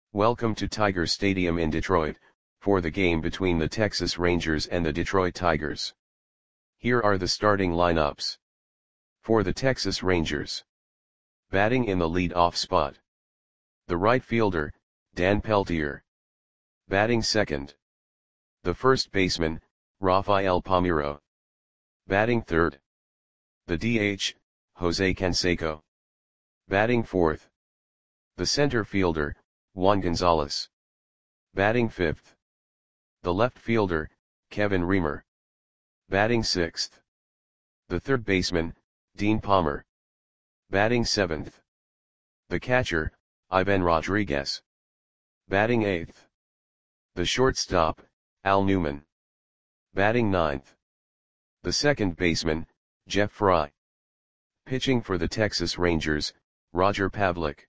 Welcome to Tiger Stadium in Detroit, for the game between the Texas Rangers and the Detroit Tigers. Here are the starting lineups. For the Texas Rangers. Batting in the lead-off spot. The right fielder, Dan Peltier. Batting second. The first baseman, Rafael Palmeiro. Batting third. The DH, Jose Canseco. Batting fourth. The center fielder, Juan Gonzalez. Batting fifth. The left fielder, Kevin Reamer. Batting sixth. The third baseman, Dean Palmer. Batting seventh. The catcher, Ivan Rodriguez. Batting eighth. The shortstop, Al Newman. Batting ninth. The second baseman, Jeff Fry. Pitching for the Texas Rangers, Roger Pavlik.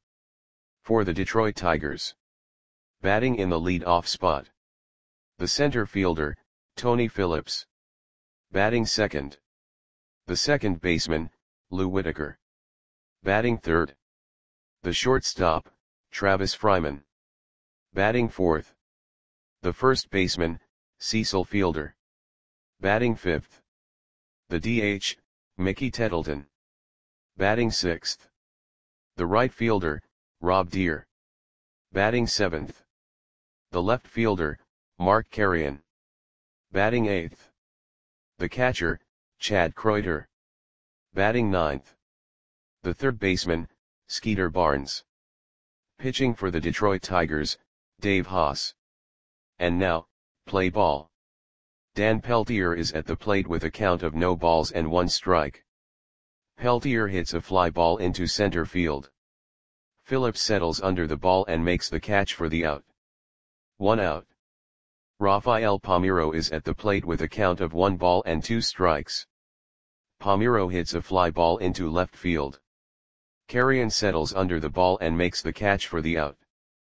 For the Detroit Tigers. Batting in the lead-off spot. The center fielder, Tony Phillips. Batting second. The second baseman, Lou Whitaker. Batting third. The shortstop, Travis Fryman. Batting fourth. The first baseman, Cecil Fielder. Batting fifth. The DH, Mickey Tettleton. Batting sixth. The right fielder, Rob Deere. Batting seventh. The left fielder, Mark Carrion. Batting eighth. The catcher, Chad Kreuter. Batting ninth. The third baseman, Skeeter Barnes. Pitching for the Detroit Tigers, Dave Haas. And now, play ball. Dan Peltier is at the plate with a count of no balls and one strike. Peltier hits a fly ball into center field. Phillips settles under the ball and makes the catch for the out. 1 out. Rafael Palmeiro is at the plate with a count of 1 ball and 2 strikes. Palmeiro hits a fly ball into left field. Carrion settles under the ball and makes the catch for the out.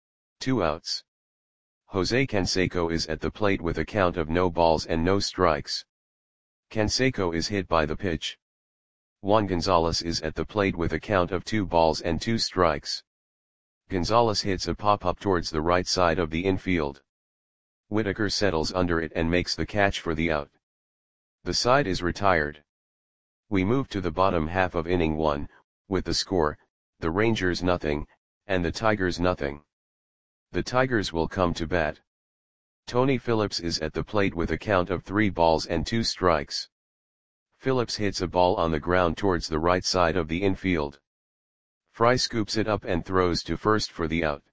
2 outs. Jose Canseco is at the plate with a count of no balls and no strikes. Canseco is hit by the pitch. Juan Gonzalez is at the plate with a count of 2 balls and 2 strikes. Gonzalez hits a pop-up towards the right side of the infield. Whitaker settles under it and makes the catch for the out. The side is retired. We move to the bottom half of inning 1, with the score, the Rangers nothing, and the Tigers nothing. The Tigers will come to bat. Tony Phillips is at the plate with a count of 3 balls and 2 strikes. Phillips hits a ball on the ground towards the right side of the infield. Fry scoops it up and throws to first for the out.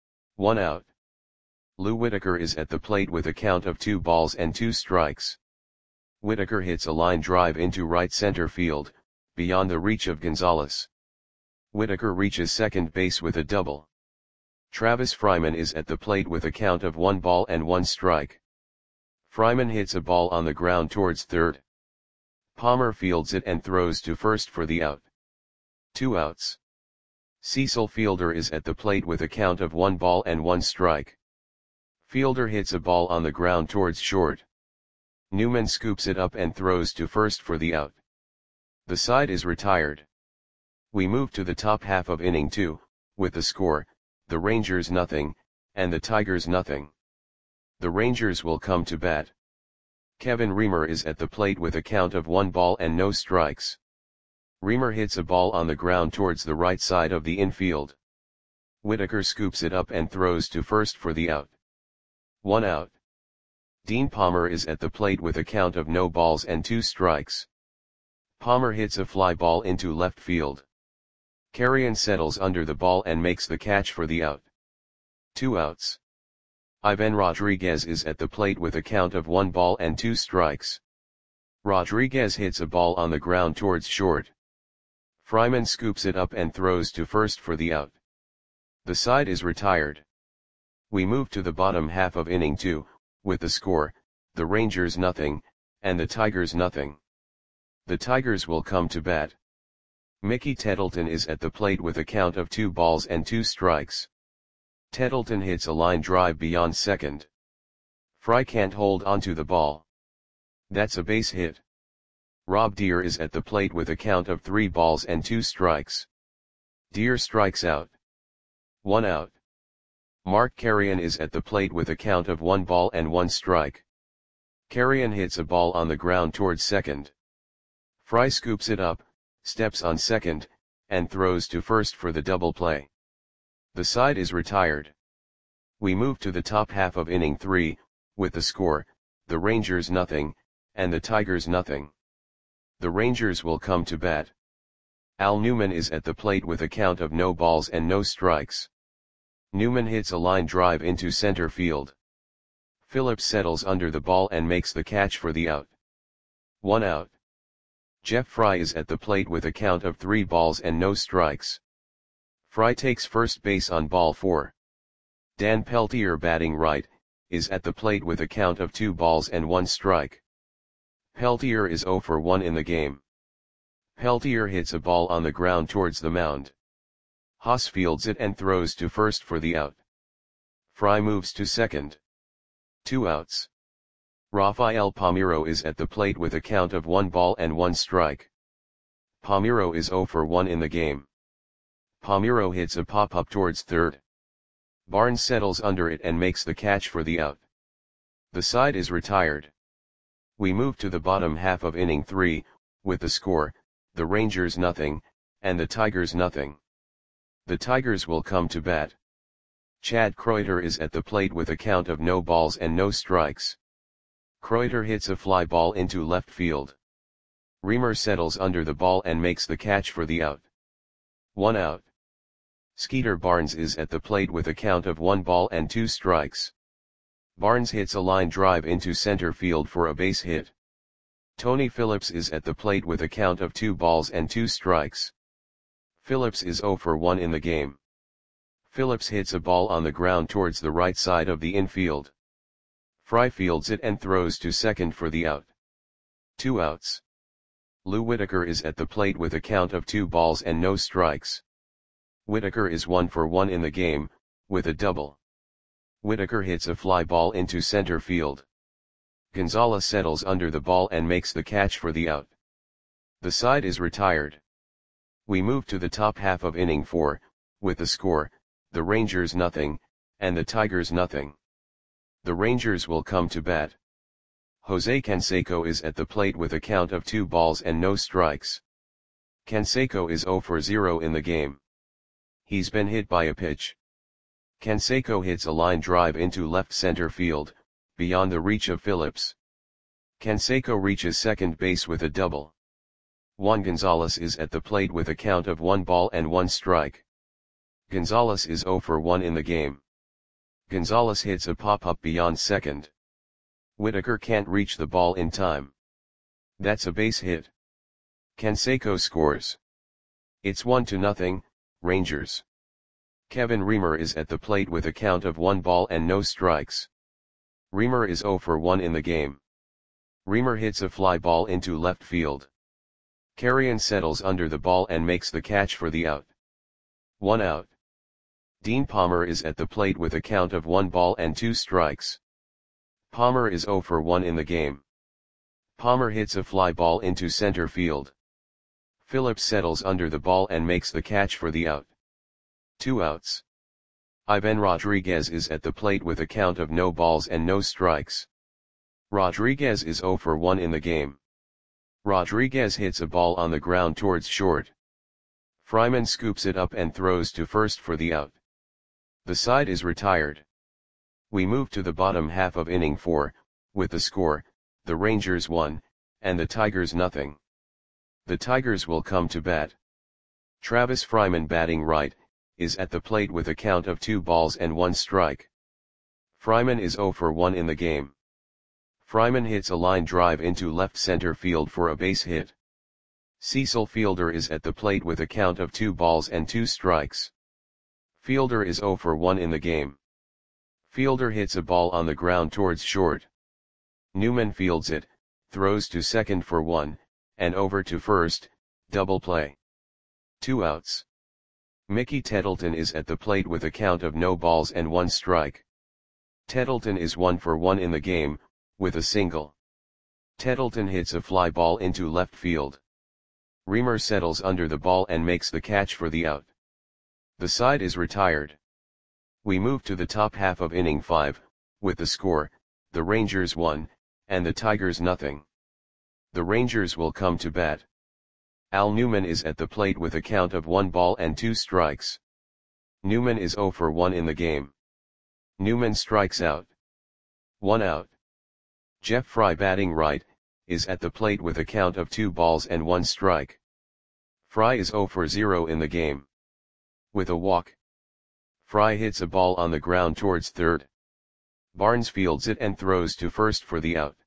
1 out. Lou Whitaker is at the plate with a count of 2 balls and 2 strikes. Whitaker hits a line drive into right center field, beyond the reach of Gonzalez. Whitaker reaches second base with a double. Travis Fryman is at the plate with a count of 1 ball and 1 strike. Fryman hits a ball on the ground towards third. Palmer fields it and throws to first for the out. 2 outs. Cecil Fielder is at the plate with a count of 1 ball and 1 strike. Fielder hits a ball on the ground towards short. Newman scoops it up and throws to first for the out. The side is retired. We move to the top half of inning 2, with the score, the Rangers nothing, and the Tigers nothing. The Rangers will come to bat. Kevin Reamer is at the plate with a count of 1 ball and no strikes. Reamer hits a ball on the ground towards the right side of the infield. Whitaker scoops it up and throws to first for the out. 1 out. Dean Palmer is at the plate with a count of no balls and 2 strikes. Palmer hits a fly ball into left field. Carrion settles under the ball and makes the catch for the out. 2 outs. Ivan Rodriguez is at the plate with a count of 1 ball and 2 strikes. Rodriguez hits a ball on the ground towards short. Fryman scoops it up and throws to first for the out. The side is retired. We move to the bottom half of inning 2, with the score, the Rangers nothing, and the Tigers nothing. The Tigers will come to bat. Mickey Tettleton is at the plate with a count of 2 balls and 2 strikes. Tettleton hits a line drive beyond second. Fry can't hold onto the ball. That's a base hit. Rob Deere is at the plate with a count of 3 balls and 2 strikes. Deere strikes out. 1 out. Mark Carrion is at the plate with a count of 1 ball and 1 strike. Carrion hits a ball on the ground towards second. Fry scoops it up, steps on second, and throws to first for the double play. The side is retired. We move to the top half of inning 3, with the score, the Rangers nothing, and the Tigers nothing. The Rangers will come to bat. Al Newman is at the plate with a count of no balls and no strikes. Newman hits a line drive into center field. Phillips settles under the ball and makes the catch for the out. 1 out. Jeff Fry is at the plate with a count of 3 balls and no strikes. Fry takes first base on ball 4. Dan Peltier, batting right, is at the plate with a count of 2 balls and 1 strike. Peltier is 0 for 1 in the game. Peltier hits a ball on the ground towards the mound. Haas fields it and throws to first for the out. Fry moves to second. 2 outs. Rafael Palmeiro is at the plate with a count of 1 ball and 1 strike. Palmeiro is 0 for 1 in the game. Palmeiro hits a pop-up towards third. Barnes settles under it and makes the catch for the out. The side is retired. We move to the bottom half of inning 3, with the score, the Rangers nothing, and the Tigers nothing. The Tigers will come to bat. Chad Kreuter is at the plate with a count of no balls and no strikes. Kreuter hits a fly ball into left field. Reamer settles under the ball and makes the catch for the out. 1 out. Skeeter Barnes is at the plate with a count of 1 ball and 2 strikes. Barnes hits a line drive into center field for a base hit. Tony Phillips is at the plate with a count of 2 balls and 2 strikes. Phillips is 0 for 1 in the game. Phillips hits a ball on the ground towards the right side of the infield. Fry fields it and throws to second for the out. 2 outs. Lou Whitaker is at the plate with a count of 2 balls and no strikes. Whitaker is 1 for 1 in the game, with a double. Whitaker hits a fly ball into center field. Gonzalez settles under the ball and makes the catch for the out. The side is retired. We move to the top half of inning 4, with the score, the Rangers nothing, and the Tigers nothing. The Rangers will come to bat. Jose Canseco is at the plate with a count of 2 balls and no strikes. Canseco is 0 for 0 in the game. He's been hit by a pitch. Canseco hits a line drive into left center field, beyond the reach of Phillips. Canseco reaches second base with a double. Juan Gonzalez is at the plate with a count of 1 ball and 1 strike. Gonzalez is 0 for 1 in the game. Gonzalez hits a pop-up beyond second. Whitaker can't reach the ball in time. That's a base hit. Canseco scores. It's 1-0, Rangers. Kevin Reamer is at the plate with a count of 1 ball and no strikes. Reamer is 0 for 1 in the game. Reamer hits a fly ball into left field. Carrion settles under the ball and makes the catch for the out. 1 out. Dean Palmer is at the plate with a count of 1 ball and 2 strikes. Palmer is 0 for 1 in the game. Palmer hits a fly ball into center field. Phillips settles under the ball and makes the catch for the out. 2 outs. Ivan Rodriguez is at the plate with a count of no balls and no strikes. Rodriguez is 0 for 1 in the game. Rodriguez hits a ball on the ground towards short. Fryman scoops it up and throws to first for the out. The side is retired. We move to the bottom half of inning 4, with the score, the Rangers 1, and the Tigers nothing. The Tigers will come to bat. Travis Fryman, batting right, is at the plate with a count of 2 balls and 1 strike. Fryman is 0 for 1 in the game. Fryman hits a line drive into left center field for a base hit. Cecil Fielder is at the plate with a count of 2 balls and 2 strikes. Fielder is 0 for 1 in the game. Fielder hits a ball on the ground towards short. Newman fields it, throws to second for 1, and over to first, double play. 2 outs. Mickey Tettleton is at the plate with a count of no balls and 1 strike. Tettleton is 1 for 1 in the game, with a single. Tettleton hits a fly ball into left field. Reamer settles under the ball and makes the catch for the out. The side is retired. We move to the top half of inning 5, with the score, the Rangers 1, and the Tigers nothing. The Rangers will come to bat. Al Newman is at the plate with a count of 1 ball and 2 strikes. Newman is 0 for 1 in the game. Newman strikes out. 1 out. Jeff Fry, batting right, is at the plate with a count of 2 balls and 1 strike. Fry is 0 for 0 in the game. With a walk, Fry hits a ball on the ground towards third. Barnes fields it and throws to first for the out.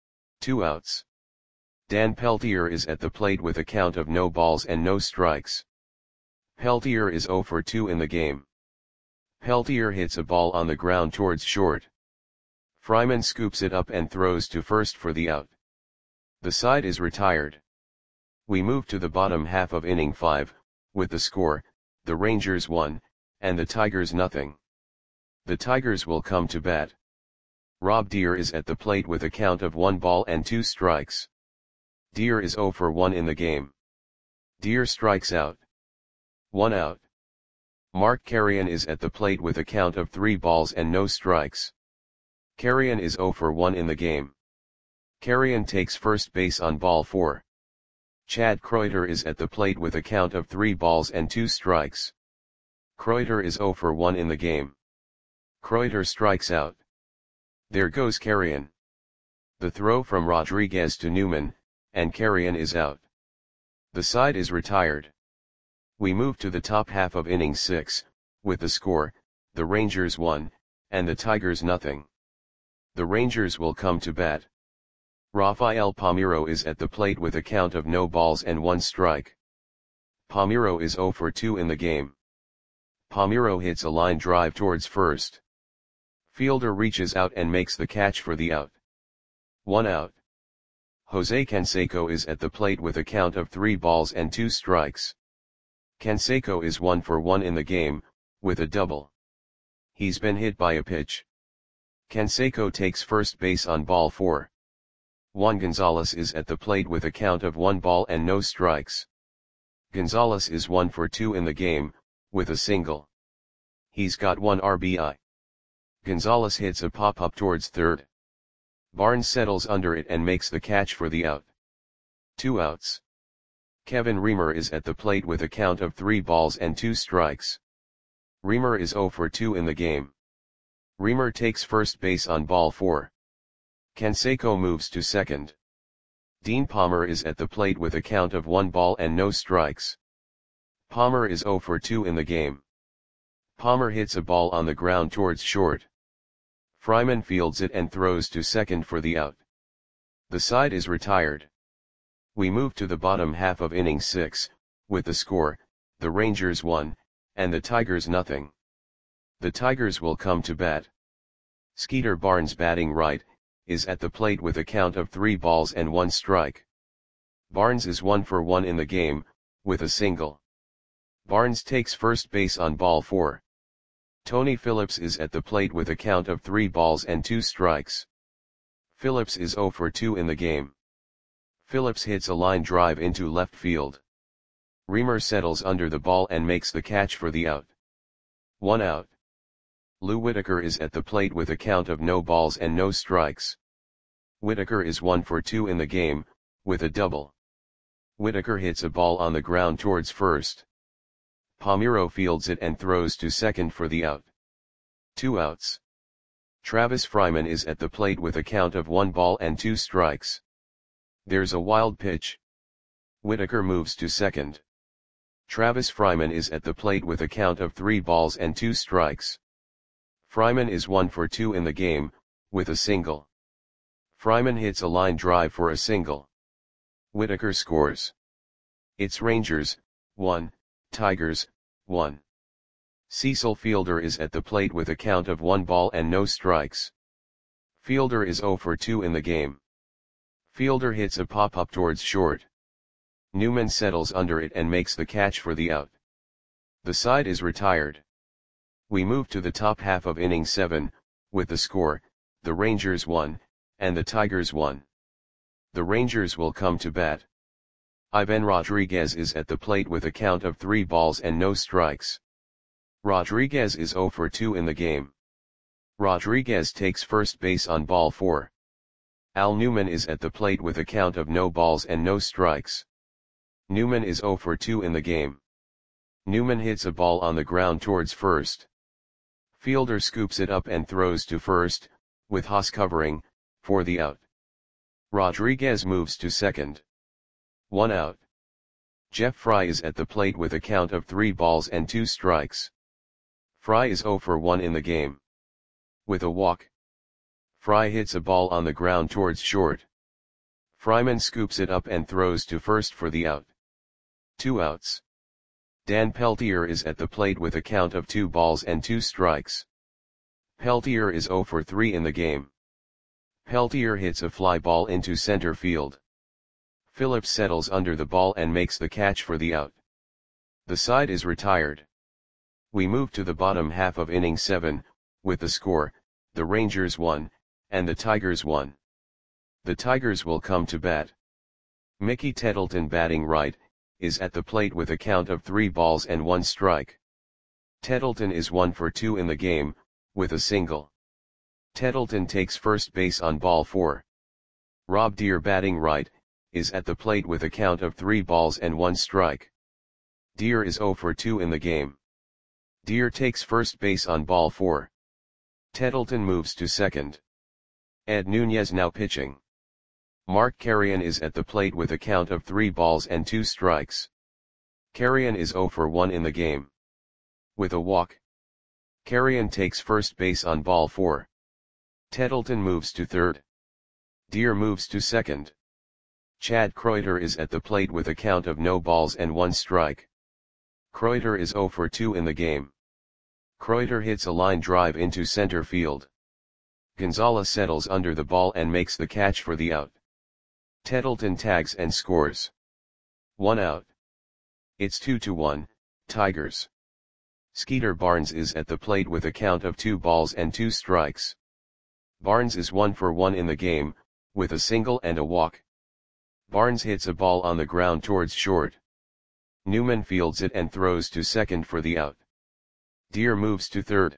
2 outs. Dan Peltier is at the plate with a count of no balls and no strikes. Peltier is 0 for 2 in the game. Peltier hits a ball on the ground towards short. Fryman scoops it up and throws to first for the out. The side is retired. We move to the bottom half of inning 5, with the score, the Rangers 1, and the Tigers nothing. The Tigers will come to bat. Rob Deer is at the plate with a count of 1 ball and 2 strikes. Deer is 0 for 1 in the game. Deer strikes out. 1 out. Mark Carrion is at the plate with a count of 3 balls and no strikes. Carrion is 0 for 1 in the game. Carrion takes first base on ball 4. Chad Kreuter is at the plate with a count of 3 balls and 2 strikes. Kreuter is 0 for 1 in the game. Kreuter strikes out. There goes Carrion. The throw from Rodriguez to Newman, and Carrion is out. The side is retired. We move to the top half of inning 6, with the score, the Rangers 1, and the Tigers nothing. The Rangers will come to bat. Rafael Palmeiro is at the plate with a count of no balls and 1 strike. Palmeiro is 0 for 2 in the game. Palmeiro hits a line drive towards first. Fielder reaches out and makes the catch for the out. 1 out. Jose Canseco is at the plate with a count of 3 balls and 2 strikes. Canseco is 1 for 1 in the game, with a double. He's been hit by a pitch. Canseco takes first base on ball 4. Juan Gonzalez is at the plate with a count of 1 ball and no strikes. Gonzalez is 1 for 2 in the game, with a single. He's got 1 RBI. Gonzalez hits a pop-up towards third. Barnes settles under it and makes the catch for the out. 2 outs. Kevin Reamer is at the plate with a count of 3 balls and 2 strikes. Reamer is 0 for 2 in the game. Reamer takes first base on ball 4. Canseco moves to second. Dean Palmer is at the plate with a count of 1 ball and no strikes. Palmer is 0 for 2 in the game. Palmer hits a ball on the ground towards short. Fryman fields it and throws to second for the out. The side is retired. We move to the bottom half of inning 6, with the score, the Rangers 1, and the Tigers nothing. The Tigers will come to bat. Skeeter Barnes, batting right, is at the plate with a count of 3 balls and 1 strike. Barnes is 1 for 1 in the game, with a single. Barnes takes first base on ball 4. Tony Phillips is at the plate with a count of 3 balls and 2 strikes. Phillips is 0 for 2 in the game. Phillips hits a line drive into left field. Reamer settles under the ball and makes the catch for the out. 1 out. Lou Whitaker is at the plate with a count of no balls and no strikes. Whitaker is 1 for 2 in the game, with a double. Whitaker hits a ball on the ground towards first. Palmeiro fields it and throws to second for the out. 2 outs. Travis Fryman is at the plate with a count of 1 ball and 2 strikes. There's a wild pitch. Whitaker moves to second. Travis Fryman is at the plate with a count of 3 balls and 2 strikes. Fryman is 1 for 2 in the game, with a single. Fryman hits a line drive for a single. Whitaker scores. It's Rangers, 1, Tigers, 1. Cecil Fielder is at the plate with a count of 1 ball and no strikes. Fielder is 0 for 2 in the game. Fielder hits a pop-up towards short. Newman settles under it and makes the catch for the out. The side is retired. We move to the top half of inning 7, with the score, the Rangers 1, and the Tigers 1. The Rangers will come to bat. Ivan Rodriguez is at the plate with a count of 3 balls and no strikes. Rodriguez is 0 for 2 in the game. Rodriguez takes first base on ball 4. Al Newman is at the plate with a count of no balls and no strikes. Newman is 0 for 2 in the game. Newman hits a ball on the ground towards first. Fielder scoops it up and throws to first, with Haas covering, for the out. Rodriguez moves to second. 1 out. Jeff Fry is at the plate with a count of 3 balls and 2 strikes. Fry is 0 for 1 in the game. With a walk, Fry hits a ball on the ground towards short. Fryman scoops it up and throws to first for the out. 2 outs. Dan Peltier is at the plate with a count of 2 balls and 2 strikes. Peltier is 0 for 3 in the game. Peltier hits a fly ball into center field. Phillips settles under the ball and makes the catch for the out. The side is retired. We move to the bottom half of inning 7, with the score, the Rangers 1, and the Tigers 1. The Tigers will come to bat. Mickey Tettleton, batting right, is at the plate with a count of 3 balls and 1 strike. Tettleton is 1 for 2 in the game, with a single. Tettleton takes first base on ball 4. Rob Deere, batting right, is at the plate with a count of 3 balls and 1 strike. Deere is 0 for 2 in the game. Deere takes first base on ball 4. Tettleton moves to second. Ed Nunez now pitching. Mark Carrion is at the plate with a count of 3 balls and 2 strikes. Carrion is 0 for 1 in the game. With a walk, Carrion takes first base on ball 4. Tettleton moves to third. Deere moves to second. Chad Kreuter is at the plate with a count of no balls and 1 strike. Kreuter is 0 for 2 in the game. Kreuter hits a line drive into center field. Gonzalez settles under the ball and makes the catch for the out. Tettleton tags and scores. 1 out. It's 2-1, Tigers. Skeeter Barnes is at the plate with a count of 2 balls and 2 strikes. Barnes is 1 for 1 in the game, with a single and a walk. Barnes hits a ball on the ground towards short. Newman fields it and throws to second for the out. Deere moves to third.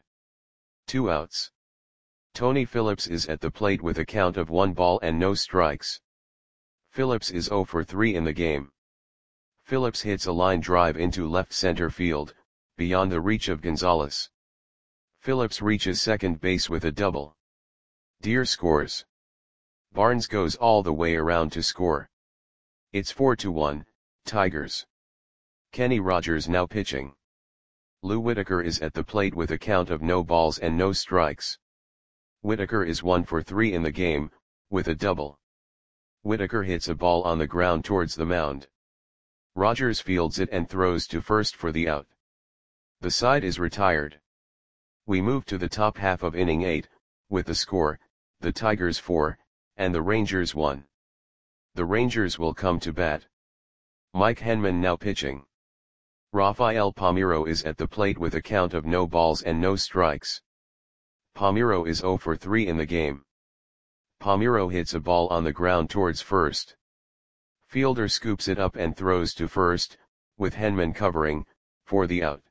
2 outs. Tony Phillips is at the plate with a count of 1 ball and no strikes. Phillips is 0 for 3 in the game. Phillips hits a line drive into left center field, beyond the reach of Gonzalez. Phillips reaches second base with a double. Deere scores. Barnes goes all the way around to score. It's 4-1, Tigers. Kenny Rogers now pitching. Lou Whitaker is at the plate with a count of no balls and no strikes. Whitaker is 1 for 3 in the game, with a double. Whitaker hits a ball on the ground towards the mound. Rogers fields it and throws to first for the out. The side is retired. We move to the top half of inning 8, with the score, the Tigers 4, and the Rangers 1. The Rangers will come to bat. Mike Henman now pitching. Rafael Palmeiro is at the plate with a count of no balls and no strikes. Palmeiro is 0 for 3 in the game. Palmeiro hits a ball on the ground towards first. Fielder scoops it up and throws to first, with Henman covering, for the out.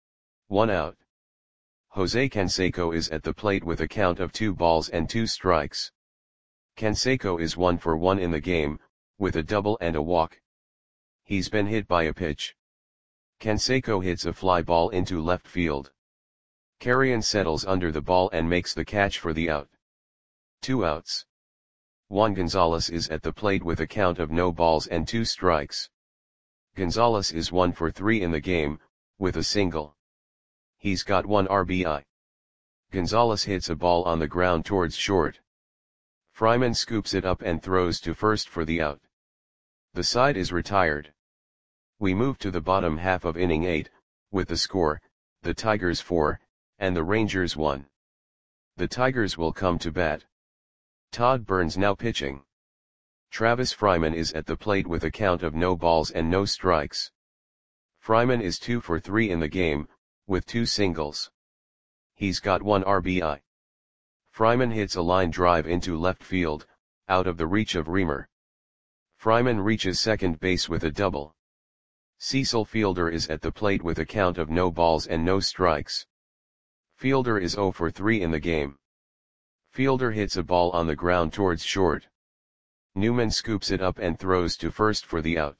1 out. Jose Canseco is at the plate with a count of 2 balls and 2 strikes. Canseco is 1 for 1 in the game, with a double and a walk. He's been hit by a pitch. Canseco hits a fly ball into left field. Carrion settles under the ball and makes the catch for the out. 2 outs. Juan Gonzalez is at the plate with a count of no balls and 2 strikes. Gonzalez is 1 for 3 in the game, with a single. He's got 1 RBI. Gonzalez hits a ball on the ground towards short. Fryman scoops it up and throws to first for the out. The side is retired. We move to the bottom half of inning 8, with the score, the Tigers 4, and the Rangers 1. The Tigers will come to bat. Todd Burns now pitching. Travis Fryman is at the plate with a count of no balls and no strikes. Fryman is 2 for 3 in the game, with 2 singles. He's got 1 RBI. Fryman hits a line drive into left field, out of the reach of Reamer. Fryman reaches second base with a double. Cecil Fielder is at the plate with a count of no balls and no strikes. Fielder is 0 for 3 in the game. Fielder hits a ball on the ground towards short. Newman scoops it up and throws to first for the out.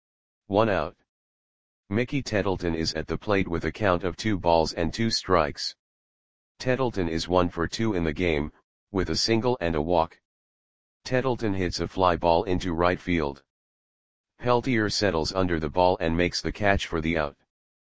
1 out. Mickey Tettleton is at the plate with a count of 2 balls and 2 strikes. Tettleton is 1 for 2 in the game, with a single and a walk. Tettleton hits a fly ball into right field. Peltier settles under the ball and makes the catch for the out.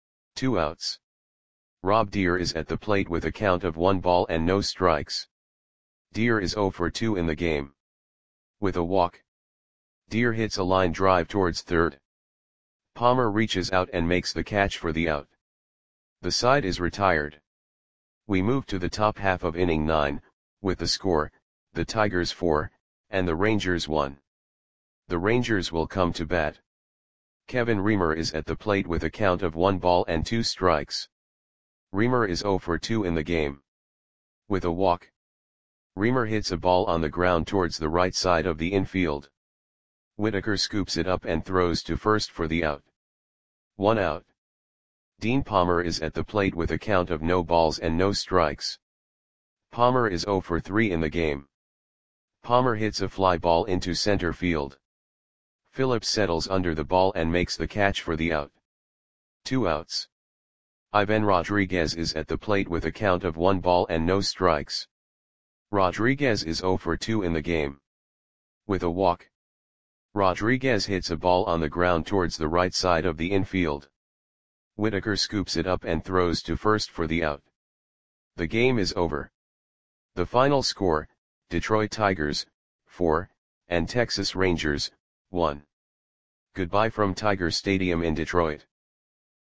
2 outs. Rob Deere is at the plate with a count of 1 ball and no strikes. Deere is 0 for 2 in the game. With a walk. Deere hits a line drive towards third. Palmer reaches out and makes the catch for the out. The side is retired. We move to the top half of inning 9, with the score, the Tigers 4, and the Rangers 1. The Rangers will come to bat. Kevin Reamer is at the plate with a count of 1 ball and 2 strikes. Reamer is 0 for 2 in the game. With a walk. Reamer hits a ball on the ground towards the right side of the infield. Whitaker scoops it up and throws to first for the out. 1 out. Dean Palmer is at the plate with a count of no balls and no strikes. Palmer is 0 for 3 in the game. Palmer hits a fly ball into center field. Phillips settles under the ball and makes the catch for the out. 2 outs. Ivan Rodriguez is at the plate with a count of 1 ball and no strikes. Rodriguez is 0 for 2 in the game. With a walk. Rodriguez hits a ball on the ground towards the right side of the infield. Whitaker scoops it up and throws to first for the out. The game is over. The final score, Detroit Tigers, 4, and Texas Rangers, 1. Goodbye from Tiger Stadium in Detroit.